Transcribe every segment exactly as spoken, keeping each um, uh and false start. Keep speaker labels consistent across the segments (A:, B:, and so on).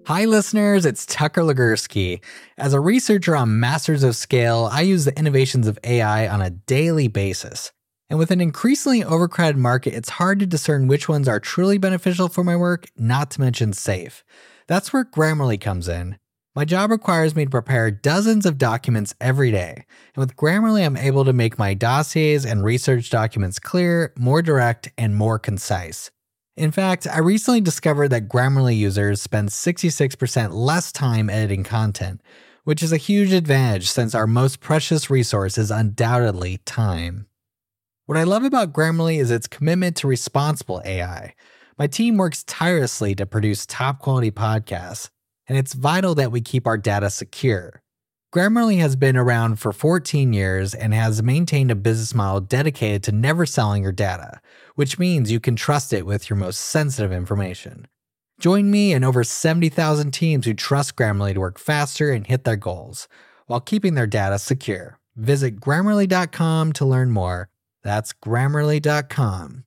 A: Hi listeners, it's Tucker Legursky. As a researcher on Masters of Scale, I use the innovations of A I on a daily basis. And with an increasingly overcrowded market, it's hard to discern which ones are truly beneficial for my work, not to mention safe. That's where Grammarly comes in. My job requires me to prepare dozens of documents every day. And with Grammarly, I'm able to make my dossiers and research documents clear, more direct, and more concise. In fact, I recently discovered that Grammarly users spend sixty-six percent less time editing content, which is a huge advantage since our most precious resource is undoubtedly time. What I love about Grammarly is its commitment to responsible A I. My team works tirelessly to produce top-quality podcasts, and it's vital that we keep our data secure. Grammarly has been around for fourteen years and has maintained a business model dedicated to never selling your data, which means you can trust it with your most sensitive information. Join me and over seventy thousand teams who trust Grammarly to work faster and hit their goals, while keeping their data secure. Visit Grammarly dot com to learn more. That's Grammarly dot com.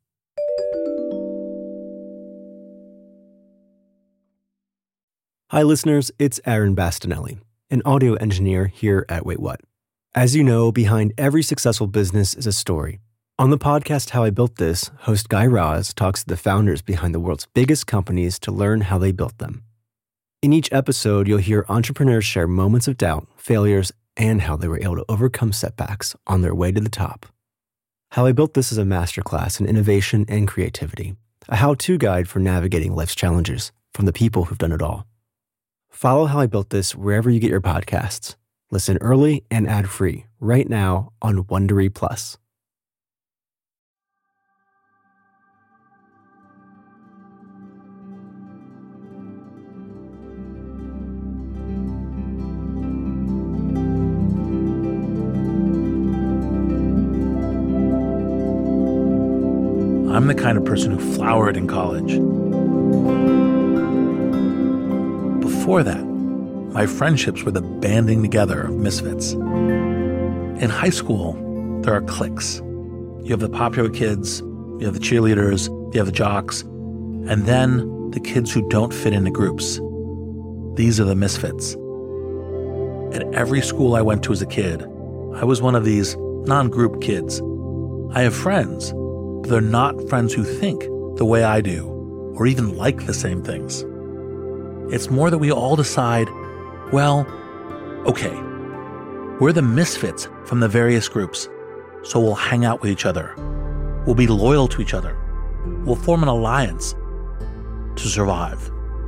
B: Hi listeners, it's Aaron Bastinelli, an audio engineer here at Wait What. As you know, behind every successful business is a story. On the podcast How I Built This, host Guy Raz talks to the founders behind the world's biggest companies to learn how they built them. In each episode, you'll hear entrepreneurs share moments of doubt, failures, and how they were able to overcome setbacks on their way to the top. How I Built This is a masterclass in innovation and creativity, a how-to guide for navigating life's challenges from the people who've done it all. Follow How I Built This wherever you get your podcasts. Listen early and ad-free right now on Wondery Plus.
C: I'm the kind of person who flowered in college. Before that, my friendships were the banding together of misfits. In high school, there are cliques. You have the popular kids, you have the cheerleaders, you have the jocks, and then the kids who don't fit into groups. These are the misfits. At every school I went to as a kid, I was one of these non-group kids. I have friends, but they're not friends who think the way I do, or even like the same things. It's more that we all decide, well, okay, we're the misfits from the various groups, so we'll hang out with each other. We'll be loyal to each other. We'll form an alliance to survive.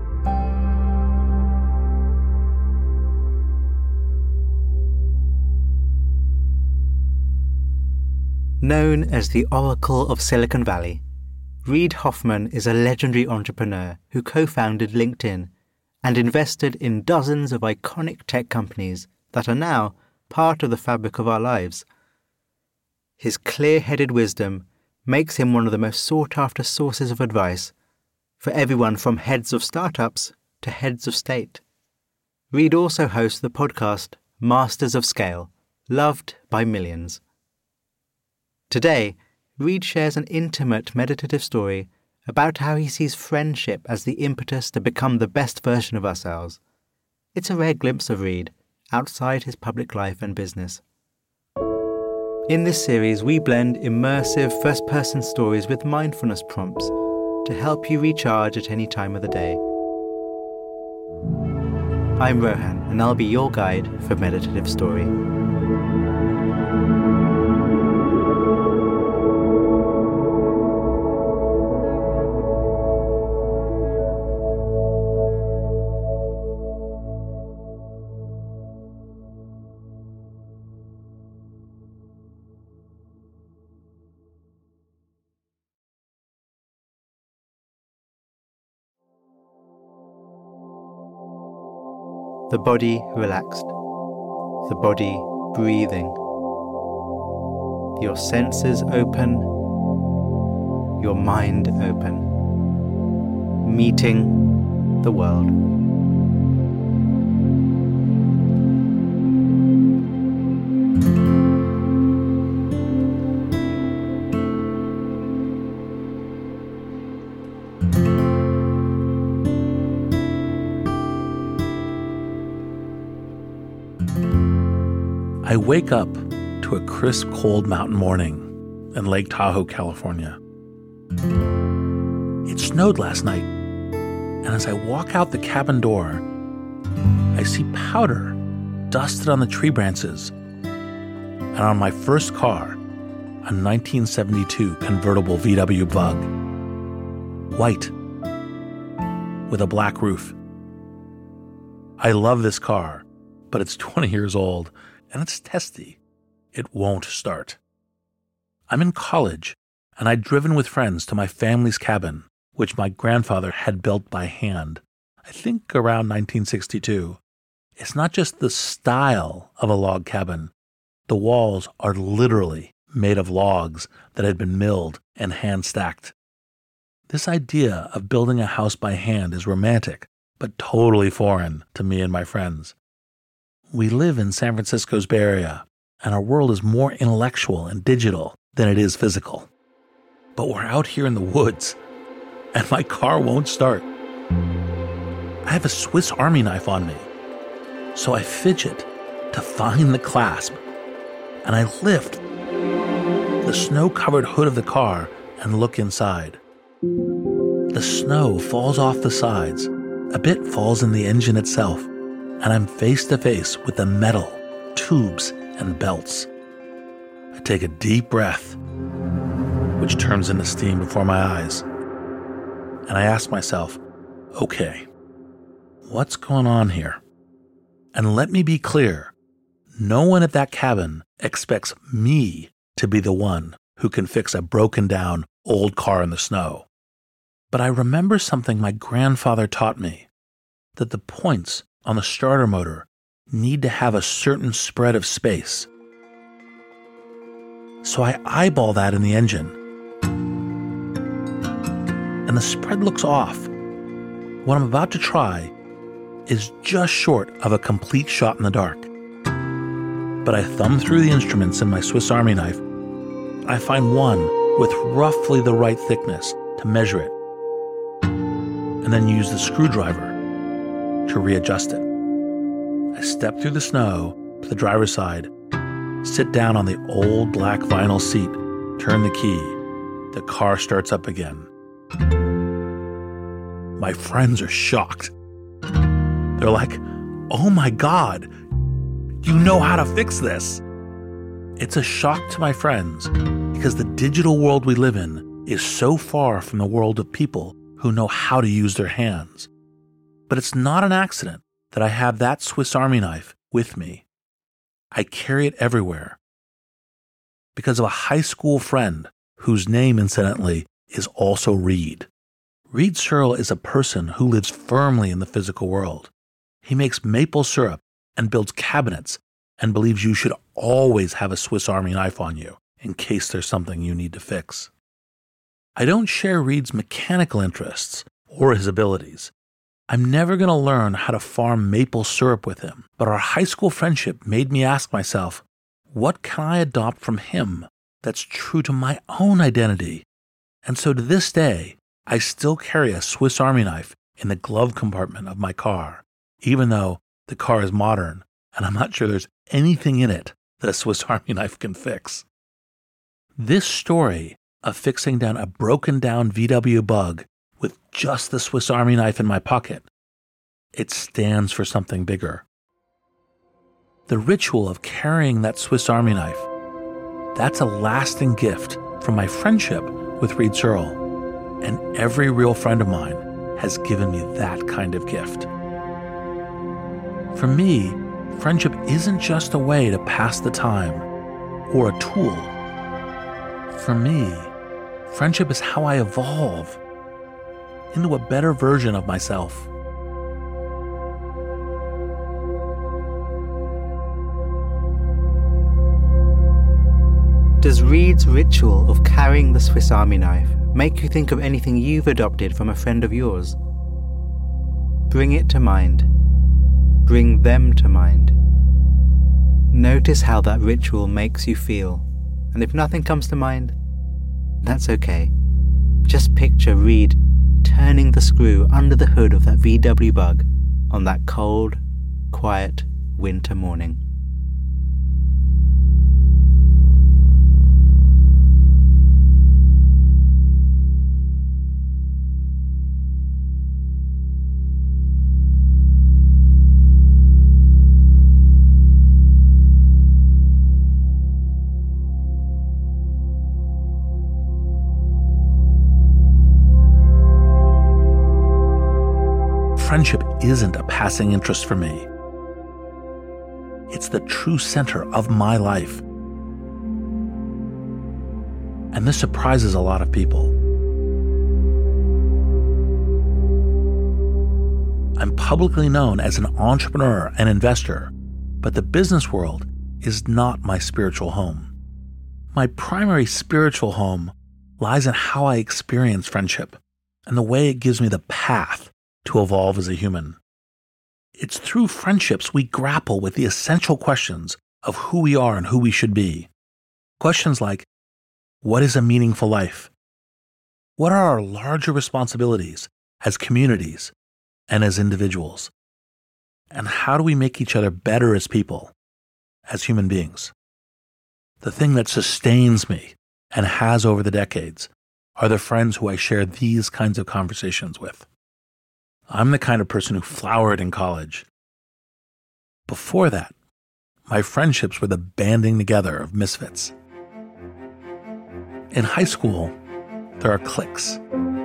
D: Known as the Oracle of Silicon Valley, Reid Hoffman is a legendary entrepreneur who co-founded LinkedIn and invested in dozens of iconic tech companies that are now part of the fabric of our lives. His clear-headed wisdom makes him one of the most sought-after sources of advice for everyone from heads of startups to heads of state. Reid also hosts the podcast Masters of Scale, loved by millions. Today, Reid shares an intimate meditative story about how he sees friendship as the impetus to become the best version of ourselves. It's a rare glimpse of Reid outside his public life and business. In this series, we blend immersive first-person stories with mindfulness prompts to help you recharge at any time of the day. I'm Rohan, and I'll be your guide for Meditative Story. The body relaxed, the body breathing, your senses open, your mind open, meeting the world.
C: I wake up to a crisp, cold mountain morning in Lake Tahoe, California. It snowed last night, and as I walk out the cabin door, I see powder dusted on the tree branches and on my first car, a nineteen seventy-two convertible V W Bug, white, with a black roof. I love this car, but it's twenty years old, and it's testy. It won't start. I'm in college, and I'd driven with friends to my family's cabin, which my grandfather had built by hand, I think around nineteen sixty-two. It's not just the style of a log cabin. The walls are literally made of logs that had been milled and hand-stacked. This idea of building a house by hand is romantic, but totally foreign to me and my friends. We live in San Francisco's Bay Area, and our world is more intellectual and digital than it is physical. But we're out here in the woods, and my car won't start. I have a Swiss Army knife on me, so I fidget to find the clasp, and I lift the snow-covered hood of the car and look inside. The snow falls off the sides, a bit falls in the engine itself, and I'm face to face with the metal, tubes, and belts. I take a deep breath, which turns into steam before my eyes, and I ask myself, okay, what's going on here? And let me be clear, no one at that cabin expects me to be the one who can fix a broken down old car in the snow. But I remember something my grandfather taught me, that the points on the starter motor need to have a certain spread of space. So I eyeball that in the engine, and the spread looks off. What I'm about to try is just short of a complete shot in the dark. But I thumb through the instruments in my Swiss Army knife. I find one with roughly the right thickness to measure it, and then use the screwdriver to readjust it. I step through the snow to the driver's side, sit down on the old black vinyl seat, turn the key. The car starts up again. My friends are shocked. They're like, oh my God, you know how to fix this. It's a shock to my friends because the digital world we live in is so far from the world of people who know how to use their hands. But it's not an accident that I have that Swiss Army knife with me. I carry it everywhere because of a high school friend whose name, incidentally, is also Reed. Reed Searle is a person who lives firmly in the physical world. He makes maple syrup and builds cabinets and believes you should always have a Swiss Army knife on you in case there's something you need to fix. I don't share Reed's mechanical interests or his abilities. I'm never going to learn how to farm maple syrup with him, but our high school friendship made me ask myself, what can I adopt from him that's true to my own identity? And so to this day, I still carry a Swiss Army knife in the glove compartment of my car, even though the car is modern and I'm not sure there's anything in it that a Swiss Army knife can fix. This story of fixing down a broken down V W Bug with just the Swiss Army knife in my pocket, it stands for something bigger. The ritual of carrying that Swiss Army knife, that's a lasting gift from my friendship with Reed Searle. And every real friend of mine has given me that kind of gift. For me, friendship isn't just a way to pass the time or a tool. For me, friendship is how I evolve into a better version of myself.
D: Does Reed's ritual of carrying the Swiss Army knife make you think of anything you've adopted from a friend of yours? Bring it to mind. Bring them to mind. Notice how that ritual makes you feel, and if nothing comes to mind, that's okay. Just picture Reed turning the screw under the hood of that V W Bug on that cold, quiet winter morning.
C: friendship isn't a passing interest for me. It's the true center of my life. And this surprises a lot of people. I'm publicly known as an entrepreneur and investor, but the business world is not my spiritual home. My primary spiritual home lies in how I experience friendship and the way it gives me the path to evolve as a human. It's through friendships we grapple with the essential questions of who we are and who we should be. Questions like, what is a meaningful life? What are our larger responsibilities as communities and as individuals? And how do we make each other better as people, as human beings? The thing that sustains me and has over the decades are the friends who I share these kinds of conversations with. I'm the kind of person who flowered in college. Before that, my friendships were the banding together of misfits. In high school, there are cliques.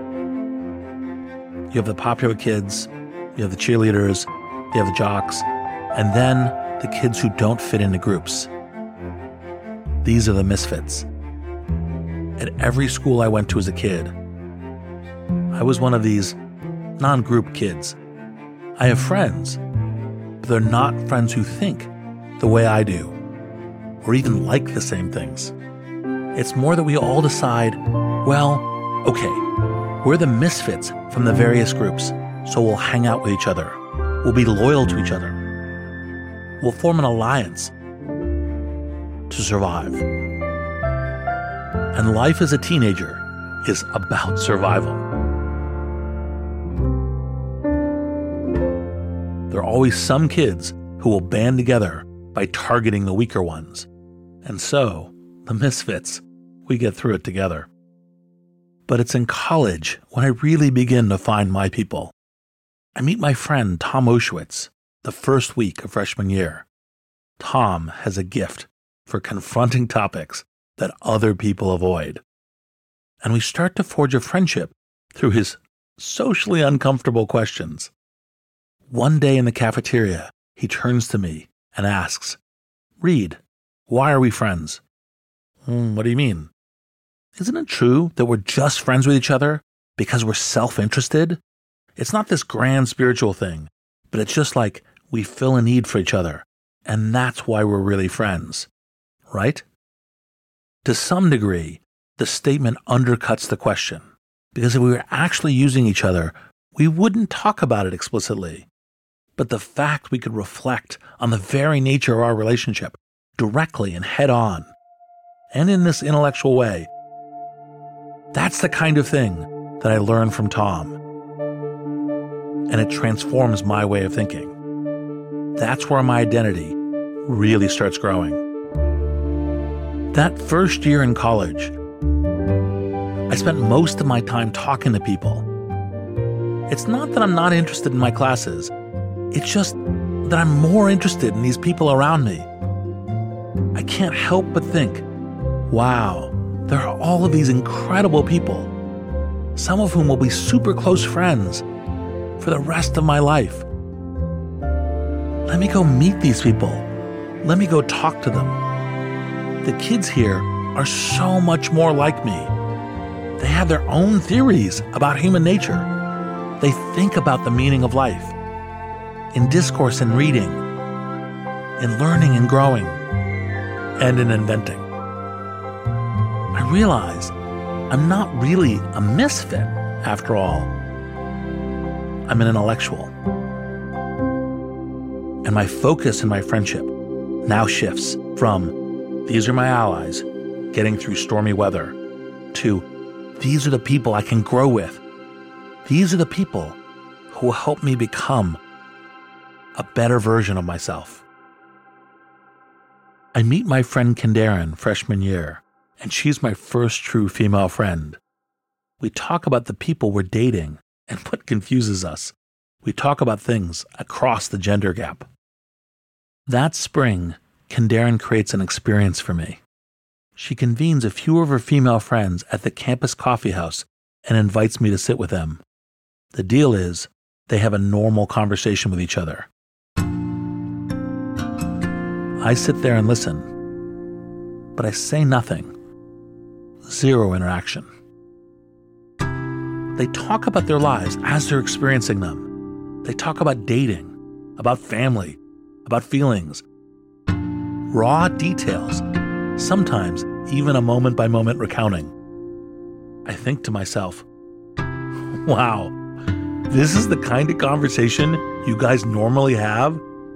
C: You have the popular kids, you have the cheerleaders, you have the jocks, and then the kids who don't fit into groups. These are the misfits. At every school I went to as a kid, I was one of these non-group kids. I have friends, but they're not friends who think the way I do, or even like the same things. It's more that we all decide, well, okay, we're the misfits from the various groups, so we'll hang out with each other. We'll be loyal to each other. We'll form an alliance to survive. And life as a teenager is about survival. There are always some kids who will band together by targeting the weaker ones. And so, the misfits, we get through it together. But it's in college when I really begin to find my people. I meet my friend Tom Oshowitz the first week of freshman year. Tom has a gift for confronting topics that other people avoid. And we start to forge a friendship through his socially uncomfortable questions. One day in the cafeteria, he turns to me and asks, Reed, why are we friends? Hmm, what do you mean? Isn't it true that we're just friends with each other because we're self-interested? It's not this grand spiritual thing, but it's just like we fill a need for each other, and that's why we're really friends, right? To some degree, the statement undercuts the question, because if we were actually using each other, we wouldn't talk about it explicitly. But the fact we could reflect on the very nature of our relationship directly and head on, and in this intellectual way, that's the kind of thing that I learned from Tom. And it transforms my way of thinking. That's where my identity really starts growing. That first year in college, I spent most of my time talking to people. It's not that I'm not interested in my classes. It's just that I'm more interested in these people around me. I can't help but think, wow, there are all of these incredible people, some of whom will be super close friends for the rest of my life. Let me go meet these people. Let me go talk to them. The kids here are so much more like me. They have their own theories about human nature. They think about the meaning of life, in discourse and reading, in learning and growing, and in inventing. I realize I'm not really a misfit, after all. I'm an intellectual. And my focus in my friendship now shifts from these are my allies, getting through stormy weather, to these are the people I can grow with. These are the people who will help me become a better version of myself. I meet my friend Kendaren freshman year, and she's my first true female friend. We talk about the people we're dating and what confuses us. We talk about things across the gender gap. That spring, Kendaren creates an experience for me. She convenes a few of her female friends at the campus coffee house and invites me to sit with them. The deal is, they have a normal conversation with each other. I sit there and listen, but I say nothing. Zero interaction. They talk about their lives as they're experiencing them. They talk about dating, about family, about feelings. Raw details, sometimes even a moment-by-moment recounting. I think to myself, wow, this is the kind of conversation you guys normally have?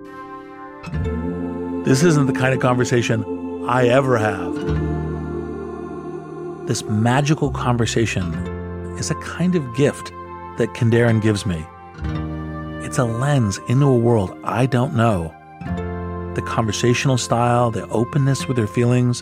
C: This isn't the kind of conversation I ever have. This magical conversation is a kind of gift that Kindaren gives me. It's a lens into a world I don't know. The conversational style, the openness with their feelings.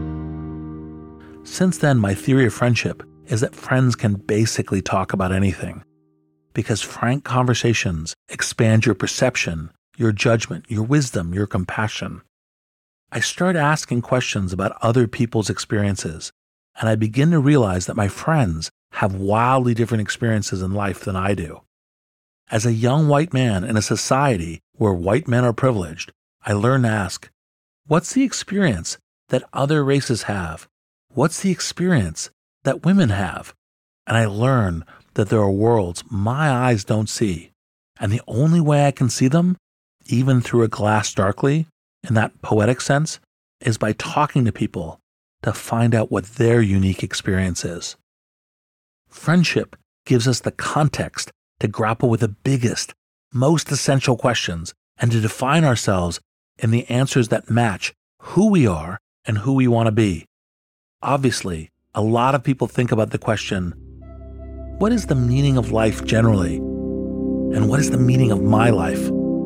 C: Since then, my theory of friendship is that friends can basically talk about anything, because frank conversations expand your perception, your judgment, your wisdom, your compassion. I start asking questions about other people's experiences, and I begin to realize that my friends have wildly different experiences in life than I do. As a young white man in a society where white men are privileged, I learn to ask, what's the experience that other races have? What's the experience that women have? And I learn that there are worlds my eyes don't see. And the only way I can see them, even through a glass darkly, in that poetic sense, is by talking to people to find out what their unique experience is. Friendship gives us the context to grapple with the biggest, most essential questions and to define ourselves in the answers that match who we are and who we want to be. Obviously, a lot of people think about the question, what is the meaning of life generally? And what is the meaning of my life?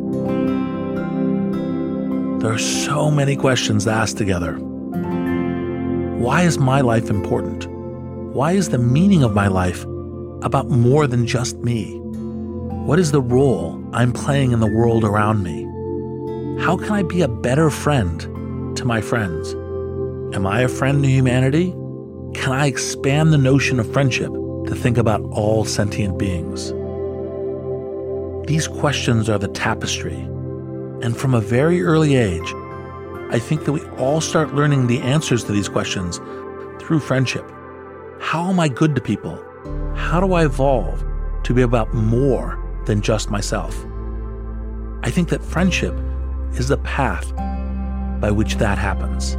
C: There are so many questions to ask together. Why is my life important? Why is the meaning of my life about more than just me? What is the role I'm playing in the world around me? How can I be a better friend to my friends? Am I a friend to humanity? Can I expand the notion of friendship to think about all sentient beings? These questions are the tapestry. And from a very early age, I think that we all start learning the answers to these questions through friendship. How am I good to people? How do I evolve to be about more than just myself? I think that friendship is the path by which that happens.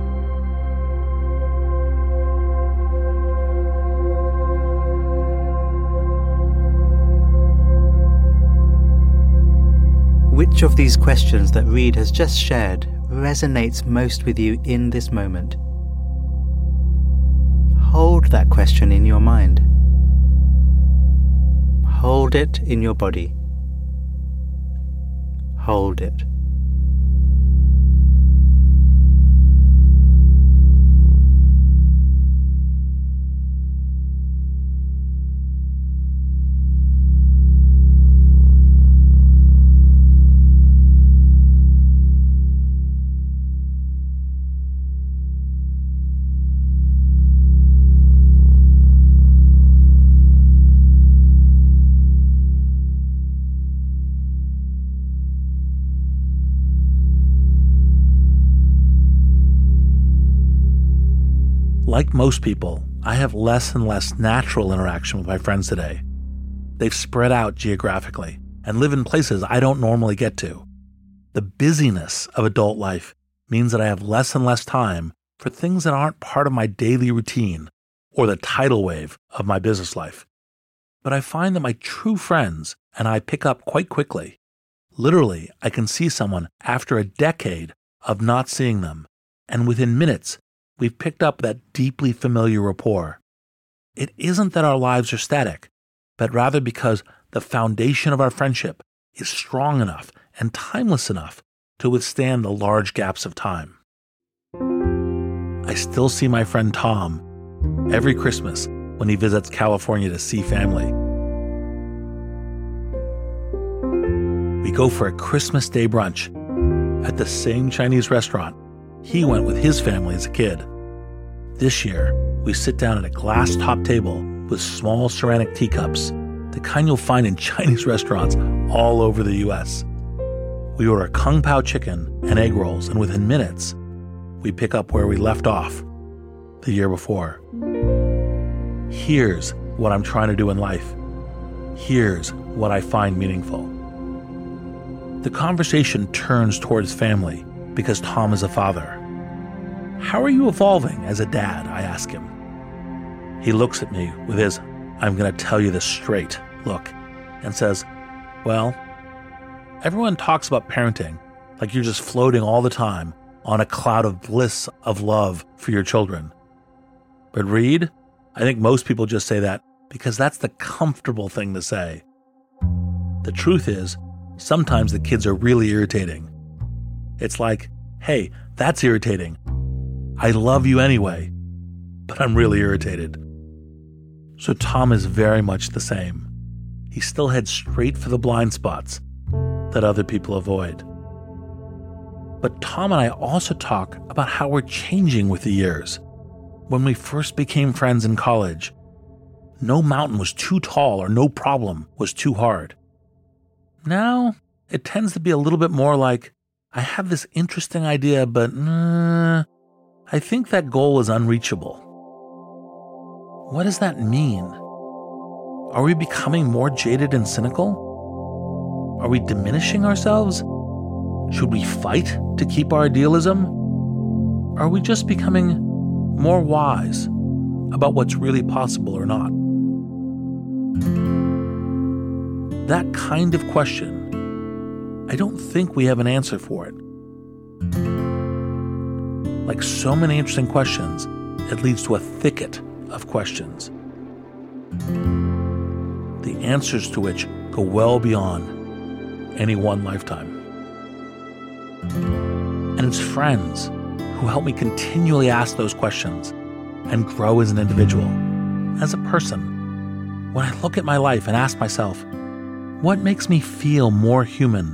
D: Which of these questions that Reid has just shared resonates most with you in this moment? Hold that question in your mind. Hold it in your body. Hold it.
C: Like most people, I have less and less natural interaction with my friends today. They've spread out geographically and live in places I don't normally get to. The busyness of adult life means that I have less and less time for things that aren't part of my daily routine or the tidal wave of my business life. But I find that my true friends and I pick up quite quickly. Literally, I can see someone after a decade of not seeing them, and within minutes, we've picked up that deeply familiar rapport. It isn't that our lives are static, but rather because the foundation of our friendship is strong enough and timeless enough to withstand the large gaps of time. I still see my friend Tom every Christmas when he visits California to see family. We go for a Christmas Day brunch at the same Chinese restaurant he went with his family as a kid. This year, we sit down at a glass-top table with small ceramic teacups, the kind you'll find in Chinese restaurants all over the U S. We order Kung Pao chicken and egg rolls, and within minutes, we pick up where we left off the year before. Here's what I'm trying to do in life. Here's what I find meaningful. The conversation turns towards family because Tom is a father. How are you evolving as a dad? I ask him. He looks at me with his, I'm going to tell you this straight look, and says, well, everyone talks about parenting like you're just floating all the time on a cloud of bliss of love for your children. But Reed, I think most people just say that because that's the comfortable thing to say. The truth is, sometimes the kids are really irritating. It's like, hey, that's irritating. I love you anyway, but I'm really irritated. So Tom is very much the same. He still heads straight for the blind spots that other people avoid. But Tom and I also talk about how we're changing with the years. When we first became friends in college, no mountain was too tall or no problem was too hard. Now, it tends to be a little bit more like, I have this interesting idea, but uh, I think that goal is unreachable. What does that mean? Are we becoming more jaded and cynical? Are we diminishing ourselves? Should we fight to keep our idealism? Are we just becoming more wise about what's really possible or not? That kind of question, I don't think we have an answer for it. Like so many interesting questions, it leads to a thicket of questions, the answers to which go well beyond any one lifetime. And it's friends who help me continually ask those questions and grow as an individual, as a person. When I look at my life and ask myself, what makes me feel more human,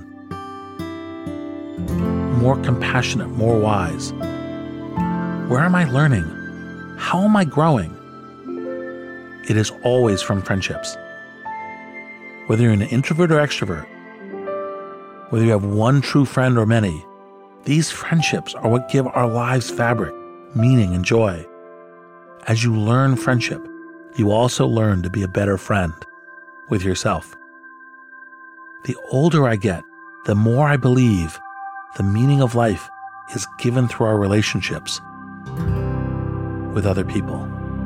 C: more compassionate, more wise? Where am I learning? How am I growing? It is always from friendships. Whether you're an introvert or extrovert, whether you have one true friend or many, these friendships are what give our lives fabric, meaning, and joy. As you learn friendship, you also learn to be a better friend with yourself. The older I get, the more I believe the meaning of life is given through our relationships with other people.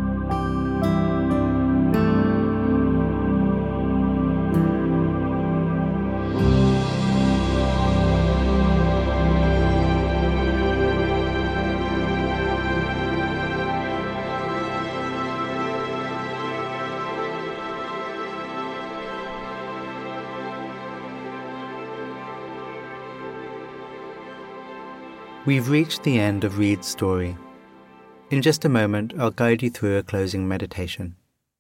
D: We've reached the end of Reed's story. In just a moment, I'll guide you through a closing meditation.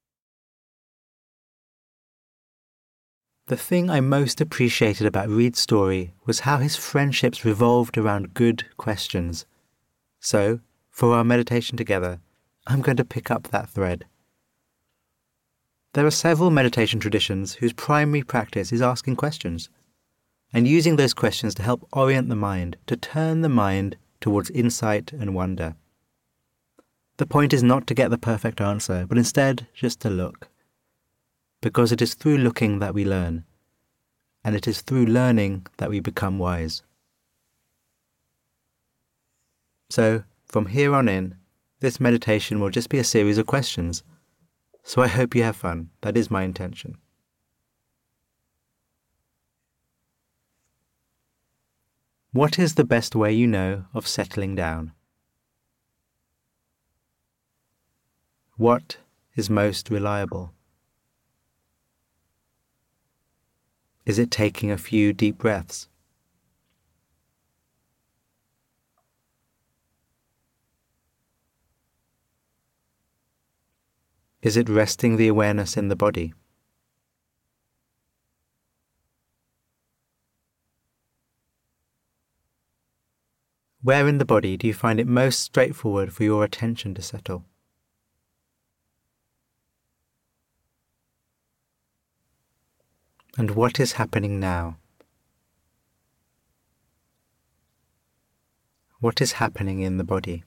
D: The thing I most appreciated about Reed's story was how his friendships revolved around good questions. So, for our meditation together, I'm going to pick up that thread. There are several meditation traditions whose primary practice is asking questions, and using those questions to help orient the mind, to turn the mind towards insight and wonder. The point is not to get the perfect answer, but instead just to look. Because it is through looking that we learn, and it is through learning that we become wise. So, from here on in, this meditation will just be a series of questions. So I hope you have fun. That is my intention. What is the best way you know of settling down? What is most reliable? Is it taking a few deep breaths? Is it resting the awareness in the body? Where in the body do you find it most straightforward for your attention to settle? And what is happening now? What is happening in the body?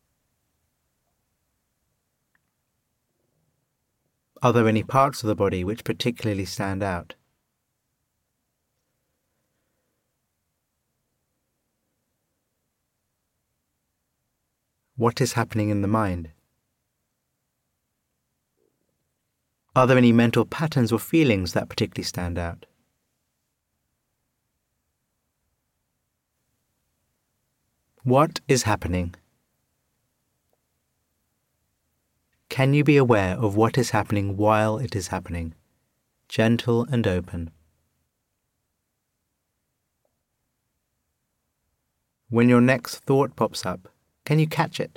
D: Are there any parts of the body which particularly stand out? What is happening in the mind? Are there any mental patterns or feelings that particularly stand out? What is happening? Can you be aware of what is happening while it is happening? Gentle and open. When your next thought pops up, can you catch it?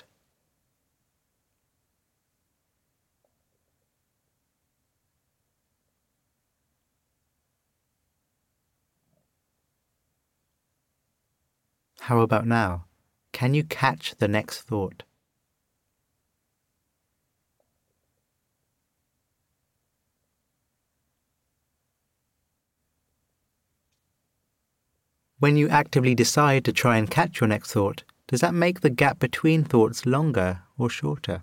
D: How about now? Can you catch the next thought? When you actively decide to try and catch your next thought, does that make the gap between thoughts longer or shorter?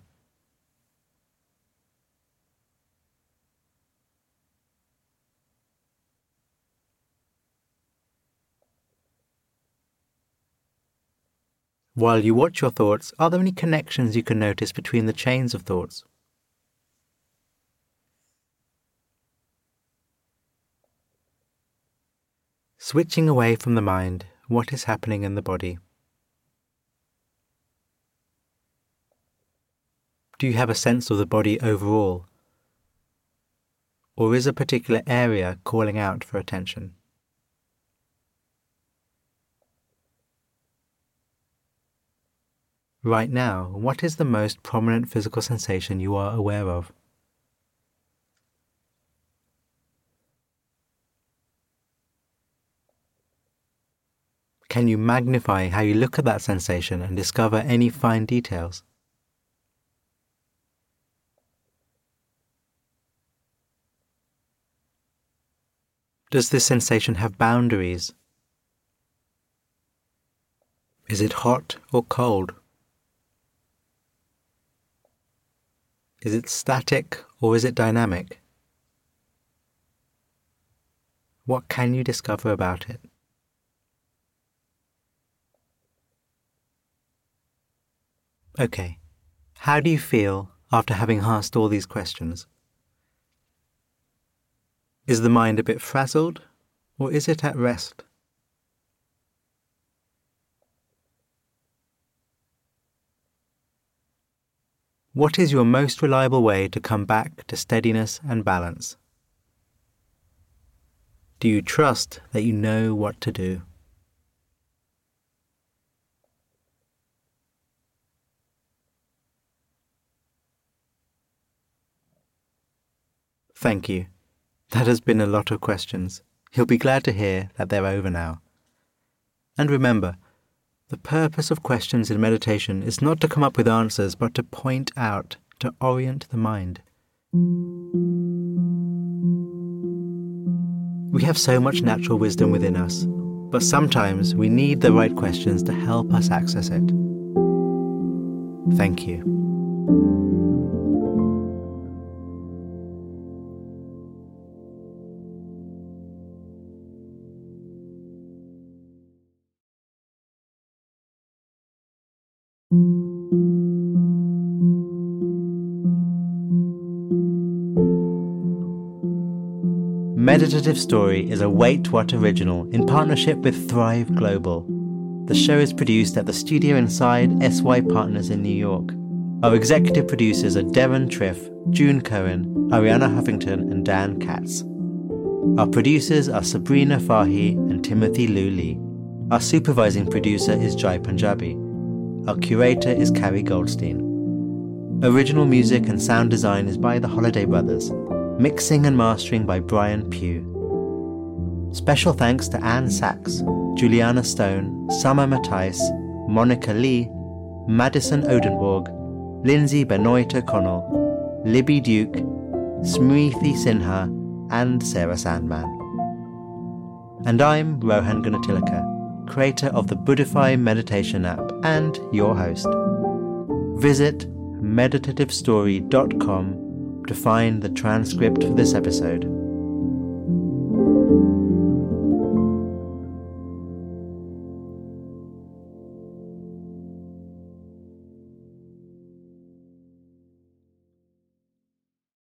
D: While you watch your thoughts, are there any connections you can notice between the chains of thoughts? Switching away from the mind, what is happening in the body? Do you have a sense of the body overall? Or is a particular area calling out for attention? Right now, what is the most prominent physical sensation you are aware of? Can you magnify how you look at that sensation and discover any fine details? Does this sensation have boundaries? Is it hot or cold? Is it static or is it dynamic? What can you discover about it? Okay, how do you feel after having asked all these questions? Is the mind a bit frazzled, or is it at rest? What is your most reliable way to come back to steadiness and balance? Do you trust that you know what to do? Thank you. That has been a lot of questions. You'll be glad to hear that they're over now. And remember, the purpose of questions in meditation is not to come up with answers, but to point out, to orient the mind. We have so much natural wisdom within us, but sometimes we need the right questions to help us access it. Thank you. Meditative Story is a Wait What original in partnership with Thrive Global. The show is produced at the studio inside S Y Partners in New York. Our executive producers are Devon Triff, June Cohen, Ariana Huffington and Dan Katz. Our producers are Sabrina Fahi and Timothy Liu Lee. Our supervising producer is Jai Punjabi. Our curator is Carrie Goldstein. Original music and sound design is by the Holiday Brothers. Mixing and mastering by Brian Pugh. Special thanks to Anne Sachs, Juliana Stone, Summer Matthijs, Monica Lee, Madison Odenborg, Lindsay Benoit O'Connell, Libby Duke, Smriti Sinha, and Sarah Sandman. And I'm Rohan Gunatilaka, creator of the Buddhify meditation app and your host. Visit meditative story dot com to find the transcript for this episode.